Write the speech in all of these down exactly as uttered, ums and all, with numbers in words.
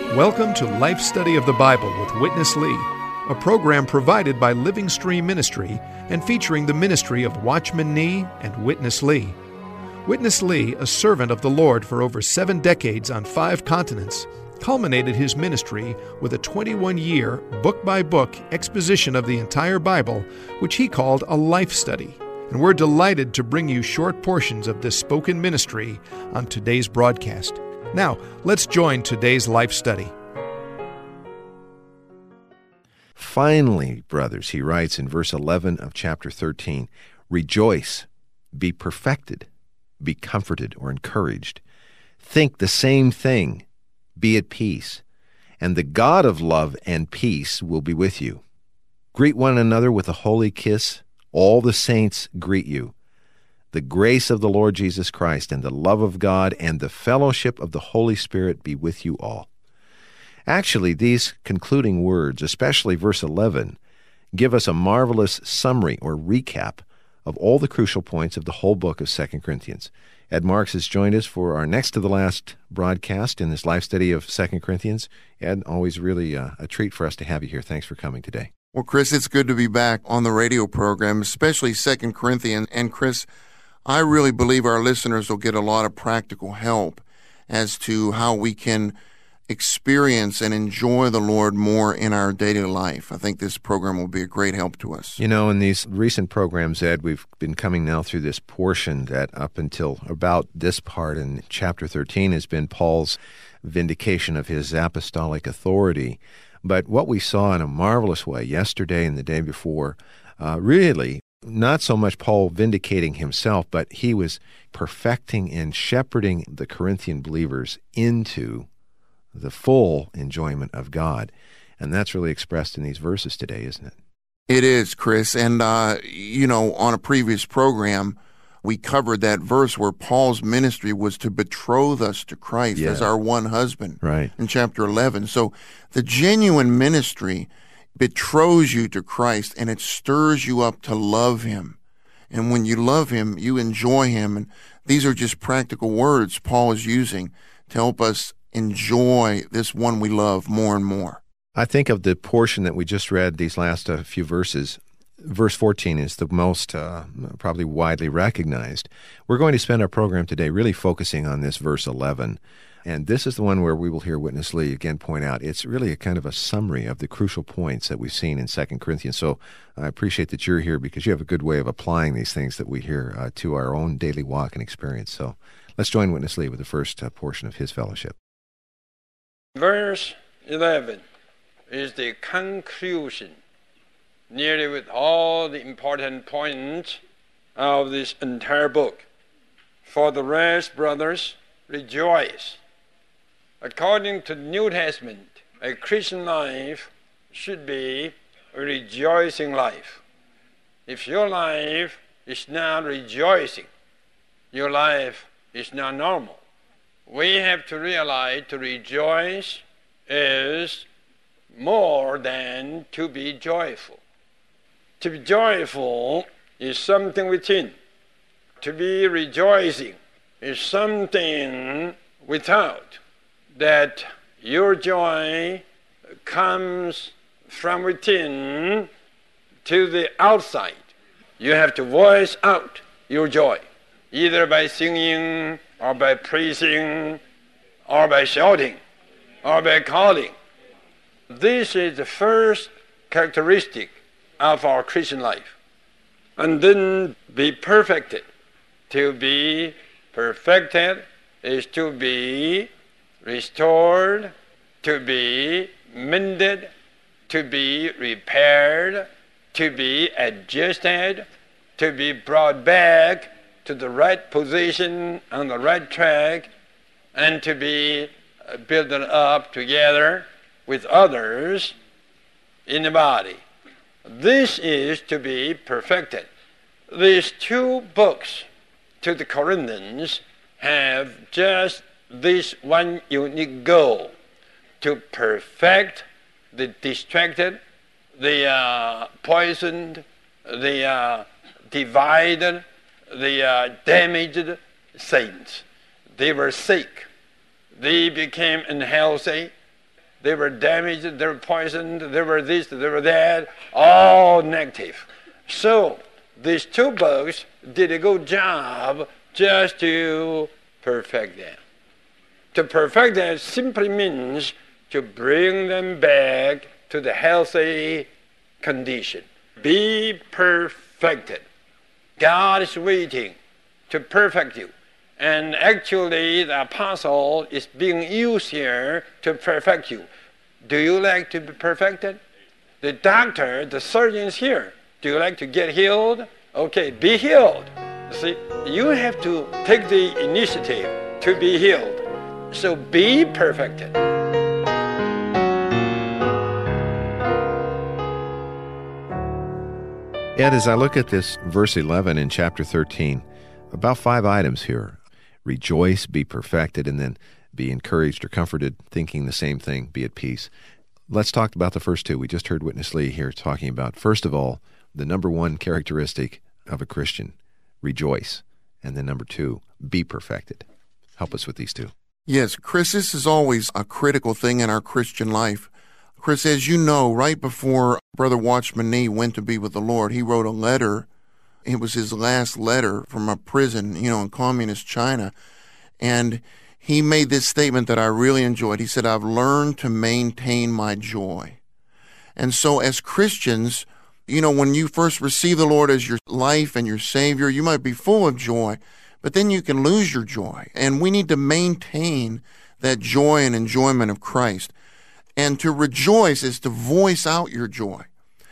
Welcome to Life Study of the Bible with Witness Lee, a program provided by Living Stream Ministry and featuring the ministry of Watchman Nee and Witness Lee. Witness Lee, a servant of the Lord for over seven decades on five continents, culminated his ministry with a twenty-one-year, book-by-book exposition of the entire Bible, which he called a life study. And we're delighted to bring you short portions of this spoken ministry on today's broadcast. Now, let's join today's life study. Finally, brothers, he writes in verse eleven of chapter thirteen, rejoice, be perfected, be comforted or encouraged. Think the same thing, be at peace, and the God of love and peace will be with you. Greet one another with a holy kiss. All the saints greet you. The grace of the Lord Jesus Christ and the love of God and the fellowship of the Holy Spirit be with you all. Actually, these concluding words, especially verse eleven, give us a marvelous summary or recap of all the crucial points of the whole book of Second Corinthians. Ed Marks has joined us for our next-to-the-last broadcast in this life study of Second Corinthians. Ed, always really uh, a treat for us to have you here. Thanks for coming today. Well, Chris, it's good to be back on the radio program, especially Second Corinthians. And, Chris, I really believe our listeners will get a lot of practical help as to how we can experience and enjoy the Lord more in our daily life. I think this program will be a great help to us. You know, in these recent programs, Ed, we've been coming now through this portion that up until about this part in chapter thirteen has been Paul's vindication of his apostolic authority. But what we saw in a marvelous way yesterday and the day before, uh, really, not so much Paul vindicating himself, but he was perfecting and shepherding the Corinthian believers into the full enjoyment of God. And that's really expressed in these verses today, isn't it? It is, Chris. And, uh, you know, on a previous program, we covered that verse where Paul's ministry was to betroth us to Christ yeah. as our one husband right. in chapter eleven. So the genuine ministry betroths you to Christ, and it stirs you up to love him. And when you love him, you enjoy him. And these are just practical words Paul is using to help us enjoy this one we love more and more. I think of the portion that we just read, these last uh, few verses. Verse fourteen is the most uh, probably widely recognized. We're going to spend our program today really focusing on this verse eleven. And this is the one where we will hear Witness Lee again point out it's really a kind of a summary of the crucial points that we've seen in Second Corinthians. So I appreciate that you're here because you have a good way of applying these things that we hear uh, to our own daily walk and experience. So let's join Witness Lee with the first uh, portion of his fellowship. Verse eleven is the conclusion, nearly with all the important points of this entire book. For the rest, brothers, rejoice. According to the New Testament, a Christian life should be a rejoicing life. If your life is not rejoicing, your life is not normal. We have to realize to rejoice is more than to be joyful. To be joyful is something within. To be rejoicing is something without. That your joy comes from within to the outside. You have to voice out your joy, either by singing or by praising or by shouting or by calling. This is the first characteristic of our Christian life. And then be perfected. To be perfected is to be restored, to be mended, to be repaired, to be adjusted, to be brought back to the right position on the right track, and to be built up together with others in the body. This is to be perfected. These two books to the Corinthians have just this one unique goal, to perfect the distracted, the uh, poisoned, the uh, divided, the uh, damaged saints. They were sick. They became unhealthy. they were damaged, they were poisoned, they were this, they were that, all negative. So these two books did a good job just to perfect them. To perfect them simply means to bring them back to the healthy condition. Be perfected. God is waiting to perfect you. And actually, the apostle is being used here to perfect you. Do you like to be perfected? The doctor, the surgeon is here. Do you like to get healed? Okay, be healed. See, you have to take the initiative to be healed. So be perfected. Ed, as I look at this verse eleven in chapter thirteen, about five items here. Rejoice, be perfected, and then be encouraged or comforted, thinking the same thing, be at peace. Let's talk about the first two. We just heard Witness Lee here talking about, first of all, the number one characteristic of a Christian, rejoice. And then number two, be perfected. Help us with these two. Yes, Chris, this is always a critical thing in our Christian life. Chris, as you know, right before Brother Watchman Nee went to be with the Lord, he wrote a letter. It was his last letter from a prison, you know, in communist China. And he made this statement that I really enjoyed. He said, I've learned to maintain my joy. And so as Christians, you know, when you first receive the Lord as your life and your Savior, you might be full of joy, but then you can lose your joy. And we need to maintain that joy and enjoyment of Christ. And to rejoice is to voice out your joy.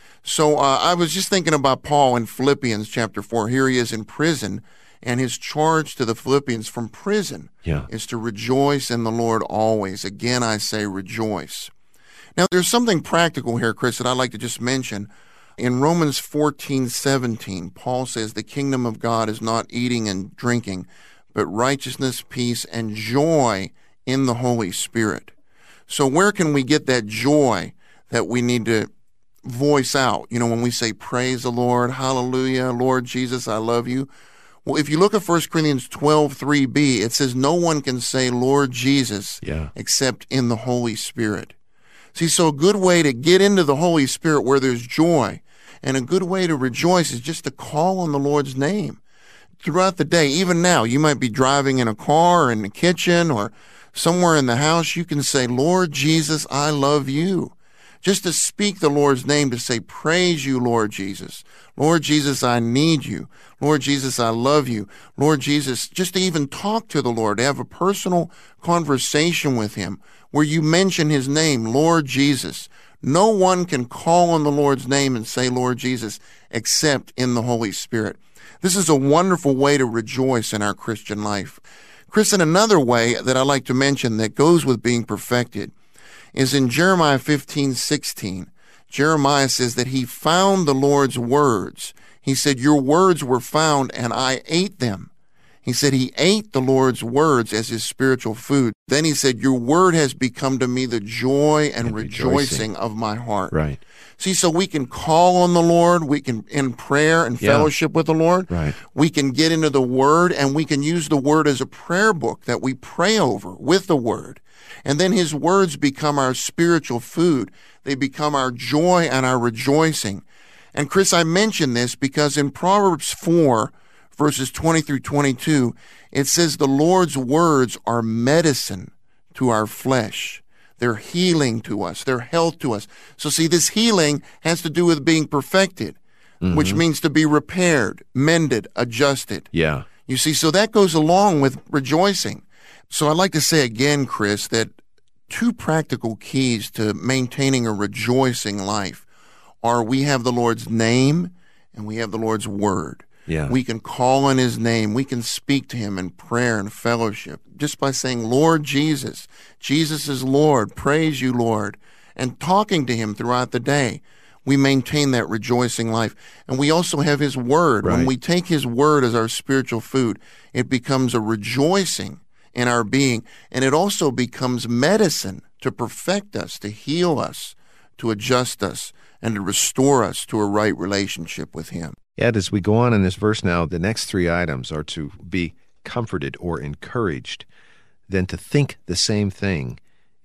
So uh, I was just thinking about Paul in Philippians chapter four. Here he is in prison, and his charge to the Philippians from prison yeah. is to rejoice in the Lord always. Again, I say rejoice. Now, there's something practical here, Chris, that I'd like to just mention. In Romans fourteen seventeen, Paul says the kingdom of God is not eating and drinking, but righteousness, peace, and joy in the Holy Spirit. So where can we get that joy that we need to voice out? You know, when we say, praise the Lord, hallelujah, Lord Jesus, I love you. Well, if you look at First Corinthians twelve three b, it says no one can say Lord Jesus yeah. except in the Holy Spirit. See, so a good way to get into the Holy Spirit where there's joy, and a good way to rejoice is just to call on the Lord's name. Throughout the day, even now, you might be driving in a car or in the kitchen or somewhere in the house, you can say, Lord Jesus, I love you. Just to speak the Lord's name, to say, praise you, Lord Jesus. Lord Jesus, I need you. Lord Jesus, I love you. Lord Jesus, just to even talk to the Lord, to have a personal conversation with him where you mention his name, Lord Jesus. No one can call on the Lord's name and say, Lord Jesus, except in the Holy Spirit. This is a wonderful way to rejoice in our Christian life. Chris, in another way that I like to mention that goes with being perfected is in Jeremiah fifteen sixteen. Jeremiah says that he found the Lord's words. He said, your words were found and I ate them. He said he ate the Lord's words as his spiritual food. Then he said, your word has become to me the joy and, and rejoicing. rejoicing of my heart. Right. See, so we can call on the Lord, we can, in prayer and yeah. fellowship with the Lord, right. we can get into the Word, and we can use the Word as a prayer book that we pray over with the Word. And then his words become our spiritual food. They become our joy and our rejoicing. And Chris, I mention this because in Proverbs four, verses twenty through twenty-two, it says the Lord's words are medicine to our flesh. They're healing to us. They're health to us. So see, this healing has to do with being perfected, mm-hmm. which means to be repaired, mended, adjusted. Yeah. You see, so that goes along with rejoicing. So I'd like to say again, Chris, that two practical keys to maintaining a rejoicing life are we have the Lord's name and we have the Lord's word. Yeah. We can call on his name. We can speak to him in prayer and fellowship just by saying, Lord Jesus, Jesus is Lord, praise you, Lord, and talking to him throughout the day. We maintain that rejoicing life. And we also have his word. Right. When we take his word as our spiritual food, it becomes a rejoicing in our being, and it also becomes medicine to perfect us, to heal us, to adjust us, and to restore us to a right relationship with him. Ed, as we go on in this verse now, the next three items are to be comforted or encouraged, then to think the same thing,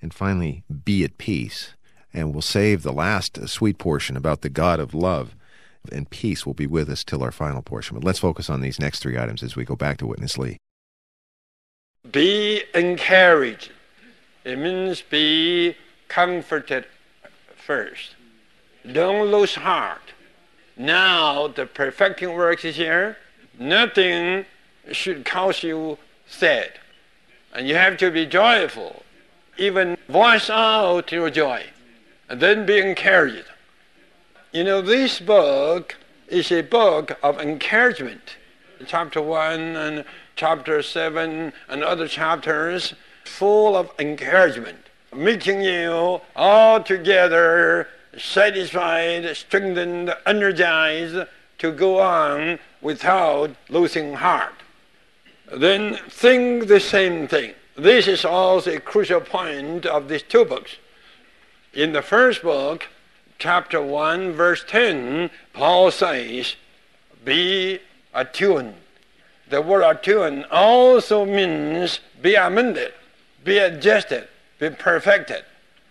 and finally, be at peace. And we'll save the last uh, sweet portion about the God of love and peace will be with us till our final portion. But let's focus on these next three items as we go back to Witness Lee. Be encouraged. It means be comforted first. Don't lose heart. Now the perfecting work is here. Nothing should cause you sad. And you have to be joyful. Even voice out your joy. And then be encouraged. You know, this book is a book of encouragement. Chapter one and chapter seven and other chapters full of encouragement, making you altogether satisfied, strengthened, energized to go on without losing heart. Then think the same thing. This is also a crucial point of these two books. In the first book, chapter one, verse ten, Paul says, be attuned. The word attuned also means be amended, be adjusted, be perfected.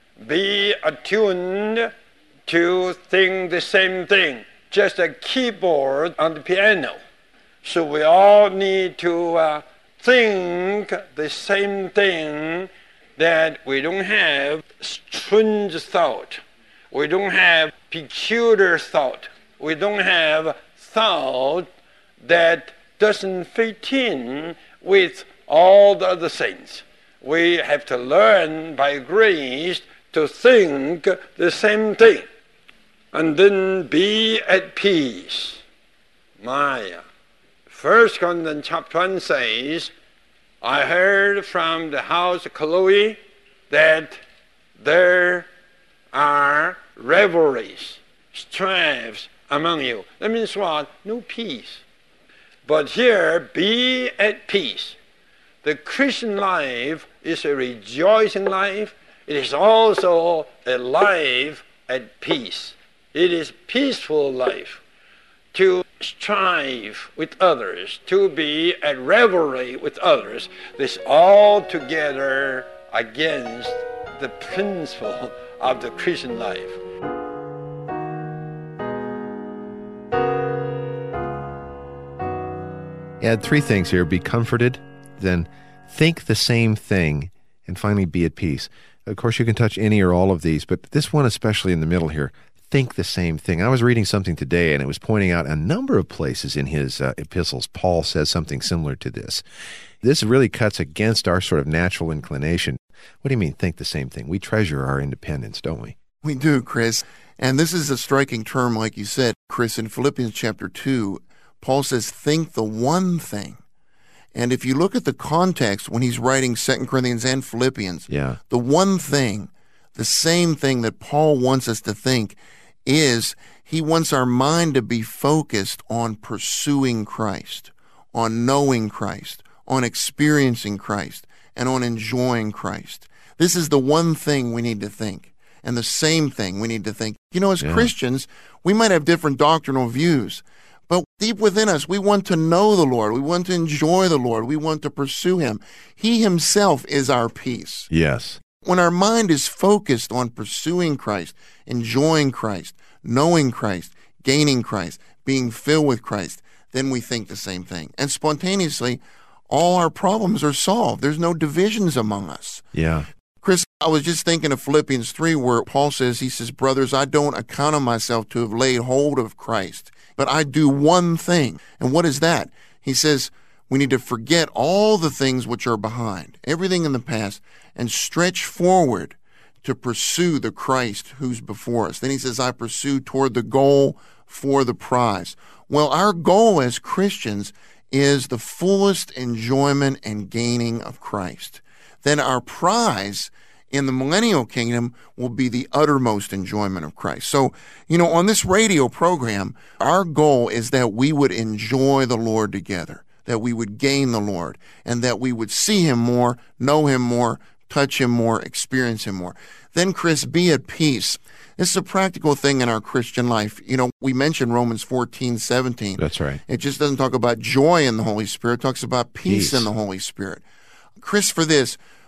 Be attuned to think the same thing, just a keyboard on the piano. So we all need to uh, think the same thing, that we don't have strange thought. We don't have peculiar thought. We don't have thought that doesn't fit in with all the other things. We have to learn by grace to think the same thing. And then be at peace. My, First Corinthians chapter one says, I heard from the house of Chloe that there are revelries, strifes among you. That means what? No peace. But here, be at peace. The Christian life is a rejoicing life. It is also a life at peace. It is peaceful life. To strive with others, to be at revelry with others, this all together against the principle of the Christian life. Add three things here. Be comforted, then think the same thing, and finally be at peace. Of course, you can touch any or all of these, but this one especially in the middle here, think the same thing. I was reading something today, and it was pointing out a number of places in his uh, epistles, Paul says something similar to this. This really cuts against our sort of natural inclination. What do you mean, think the same thing? We treasure our independence, don't we? We do, Chris. And this is a striking term, like you said, Chris. In Philippians chapter two, Paul says, think the one thing. And if you look at the context when he's writing Second Corinthians and Philippians, yeah. the one thing, the same thing that Paul wants us to think is he wants our mind to be focused on pursuing Christ, on knowing Christ, on experiencing Christ, and on enjoying Christ. This is the one thing we need to think, and the same thing we need to think. You know, as yeah. Christians, we might have different doctrinal views, but deep within us, we want to know the Lord. We want to enjoy the Lord. We want to pursue Him. He Himself is our peace. Yes. When our mind is focused on pursuing Christ, enjoying Christ, knowing Christ, gaining Christ, being filled with Christ, then we think the same thing. And spontaneously, all our problems are solved. There's no divisions among us. Yeah. Chris, I was just thinking of Philippians three where Paul says, he says, brothers, I don't account of myself to have laid hold of Christ, but I do one thing. And what is that? He says, we need to forget all the things which are behind, everything in the past, and stretch forward to pursue the Christ who's before us. Then he says, I pursue toward the goal for the prize. Well, our goal as Christians is the fullest enjoyment and gaining of Christ. Then our prize in the millennial kingdom will be the uttermost enjoyment of Christ. So, you know, on this radio program, our goal is that we would enjoy the Lord together, that we would gain the Lord, and that we would see Him more, know Him more, touch Him more, experience Him more. Then, Chris, be at peace. This is a practical thing in our Christian life. You know, we mentioned Romans fourteen, seventeen. That's right. It just doesn't talk about joy in the Holy Spirit. It talks about peace, Peace. in the Holy Spirit. Chris, for this,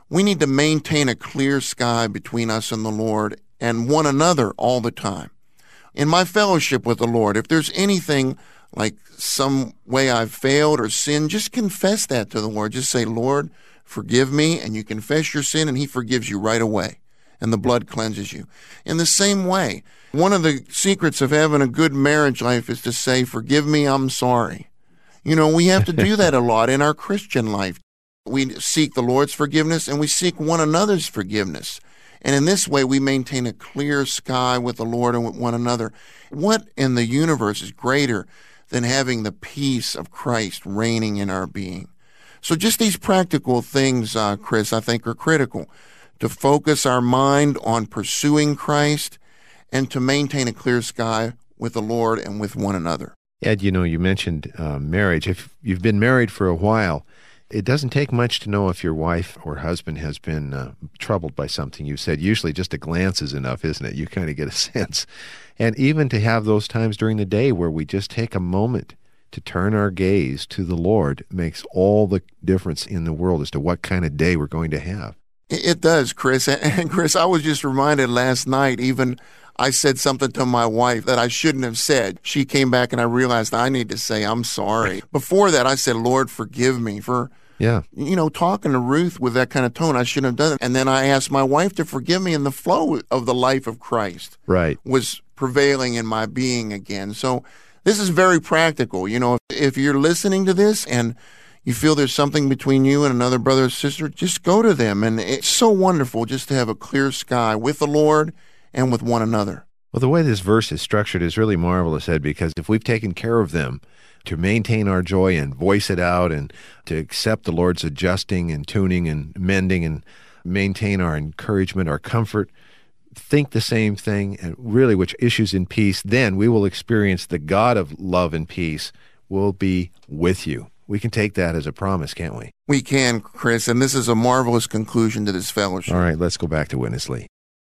we need to maintain a clear sky between us and the Lord and one another all the time. In my fellowship with the Lord, if there's anything like some way I've failed or sinned, just confess that to the Lord. Just say, Lord, forgive me, and you confess your sin, and he forgives you right away, and the blood cleanses you. In the same way, one of the secrets of having a good marriage life is to say, forgive me, I'm sorry. You know, we have to do that a lot in our Christian life. We seek the Lord's forgiveness, and we seek one another's forgiveness. And in this way, we maintain a clear sky with the Lord and with one another. What in the universe is greater than having the peace of Christ reigning in our being? So just these practical things, uh, Chris, I think are critical to focus our mind on pursuing Christ and to maintain a clear sky with the Lord and with one another. Ed, you know, you mentioned uh, marriage. If you've been married for a while, it doesn't take much to know if your wife or husband has been uh, troubled by something you said. Usually just a glance is enough, isn't it? You kind of get a sense. And even to have those times during the day where we just take a moment to turn our gaze to the Lord makes all the difference in the world as to what kind of day we're going to have. It does, Chris. And Chris, I was just reminded last night, even I said something to my wife that I shouldn't have said. She came back and I realized I need to say, I'm sorry. Before that, I said, Lord, forgive me for, yeah, you know, talking to Ruth with that kind of tone. I shouldn't have done it. And then I asked my wife to forgive me, and the flow of the life of Christ right. was prevailing in my being again. So this is very practical. You know, if, if you're listening to this and you feel there's something between you and another brother or sister, just go to them. And it's so wonderful just to have a clear sky with the Lord and with one another. Well, the way this verse is structured is really marvelous, Ed, because if we've taken care of them to maintain our joy and voice it out and to accept the Lord's adjusting and tuning and mending and maintain our encouragement, our comfort, think the same thing, and really which issues in peace, then we will experience the God of love and peace will be with you. We can take that as a promise, can't we? We can, Chris, and this is a marvelous conclusion to this fellowship. All right, let's go back to Witness Lee.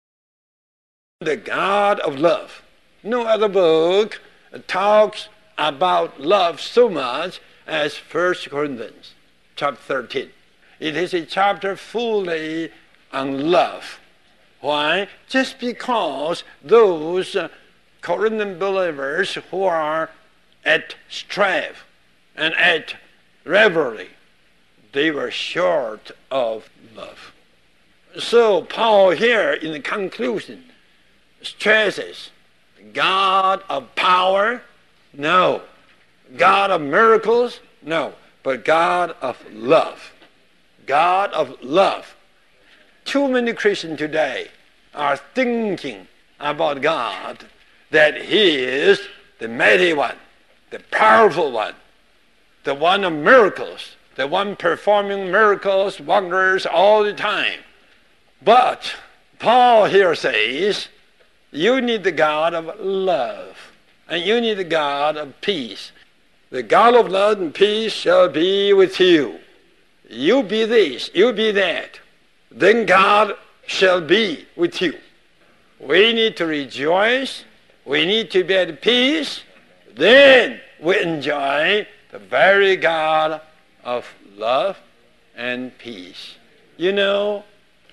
The God of love. No other book talks about love so much as First Corinthians chapter thirteen. It is a chapter fully on love. Why? Just because those uh, Corinthian believers who are at strife and at rivalry, they were short of love. So Paul here in the conclusion stresses God of power, no. God of miracles, no. But God of love. God of love. Too many Christians today are thinking about God that He is the mighty one, the powerful one, the one of miracles, the one performing miracles, wonders all the time. But Paul here says, you need the God of love, and you need the God of peace. The God of love and peace shall be with you. You be this, you be that. Then God shall be with you. We need to rejoice. We need to be at peace. Then we enjoy the very God of love and peace. You know,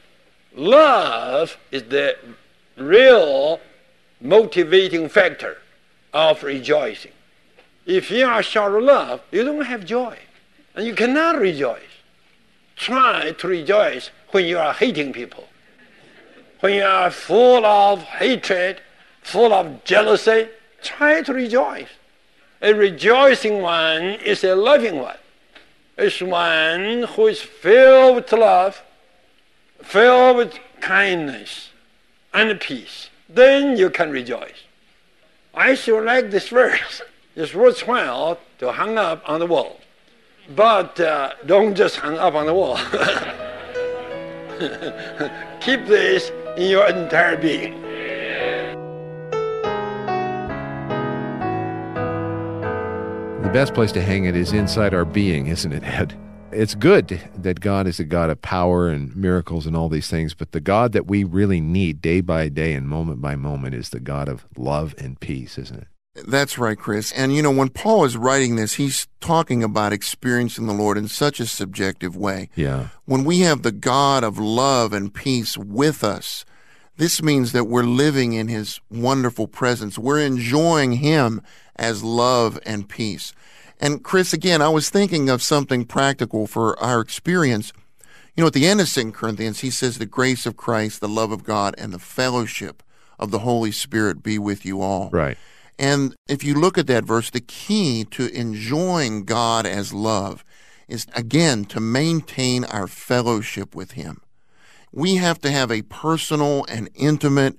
love is the real motivating factor of rejoicing. If you are short of love, you don't have joy, and you cannot rejoice. Try to rejoice when you are hating people, when you are full of hatred, full of jealousy. Try to rejoice. A rejoicing one is a loving one. It's one who is filled with love, filled with kindness and peace. Then you can rejoice. I sure like this verse. It's worthwhile to hang up on the wall. But uh, don't just hang up on the wall. Keep this in your entire being. The best place to hang it is inside our being, isn't it, Ed? It's good that God is a God of power and miracles and all these things, but the God that we really need day by day and moment by moment is the God of love and peace, isn't it? That's right, Chris. And, you know, when Paul is writing this, he's talking about experiencing the Lord in such a subjective way. Yeah. When we have the God of love and peace with us, this means that we're living in his wonderful presence. We're enjoying him as love and peace. And, Chris, again, I was thinking of something practical for our experience. You know, at the end of Second Corinthians, he says, the grace of Christ, the love of God, and the fellowship of the Holy Spirit be with you all. Right. And if you look at that verse, the key to enjoying God as love is, again, to maintain our fellowship with him. We have to have a personal and intimate,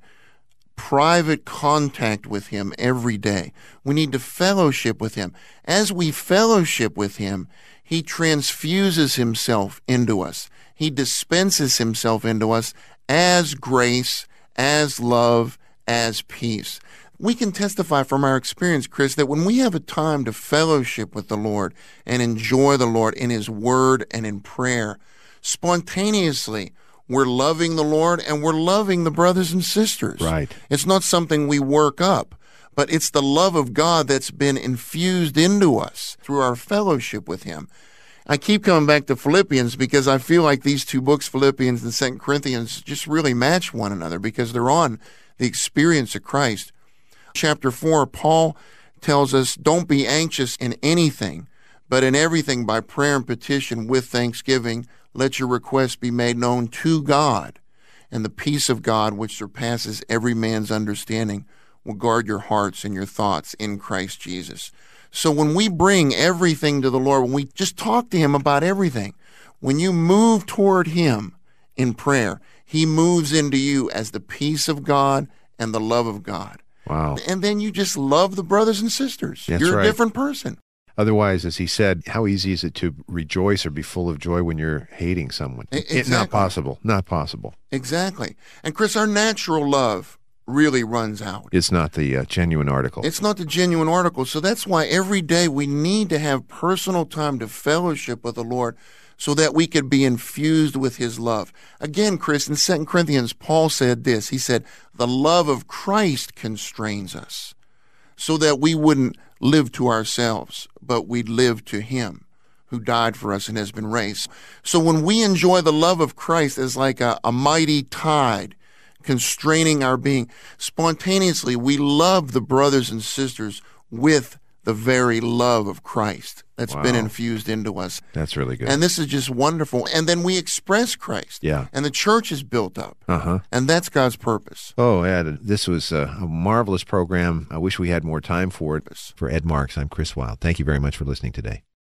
private contact with him every day. We need to fellowship with him. As we fellowship with him, he transfuses himself into us. He dispenses himself into us as grace, as love, as peace. We can testify from our experience, Chris, that when we have a time to fellowship with the Lord and enjoy the Lord in his word and in prayer, spontaneously, we're loving the Lord and we're loving the brothers and sisters. Right. It's not something we work up, but it's the love of God that's been infused into us through our fellowship with him. I keep coming back to Philippians because I feel like these two books, Philippians and Second Corinthians, just really match one another because they're on the experience of Christ. Chapter four, Paul tells us, don't be anxious in anything, but in everything by prayer and petition with thanksgiving, let your requests be made known to God, and the peace of God, which surpasses every man's understanding, will guard your hearts and your thoughts in Christ Jesus. So when we bring everything to the Lord, when we just talk to him about everything, when you move toward him in prayer, he moves into you as the peace of God and the love of God. Wow. And then you just love the brothers and sisters. That's You're right. a different person. Otherwise, as he said, how easy is it to rejoice or be full of joy when you're hating someone? Exactly. It's not possible. Not possible. Exactly. And Chris, our natural love really runs out. It's not the uh, genuine article. It's not the genuine article. So that's why every day we need to have personal time to fellowship with the Lord so that we could be infused with his love. Again, Chris, in Second Corinthians, Paul said this. He said, the love of Christ constrains us so that we wouldn't live to ourselves, but we'd live to him who died for us and has been raised. So when we enjoy the love of Christ as like a, a mighty tide constraining our being, spontaneously we love the brothers and sisters with the very love of Christ that's Wow. been infused into us. That's really good. And this is just wonderful. And then we express Christ. Yeah. And the church is built up. Uh-huh. And that's God's purpose. Oh, Ed, this was a, a marvelous program. I wish we had more time for it. For Ed Marks, I'm Chris Wilde. Thank you very much for listening today.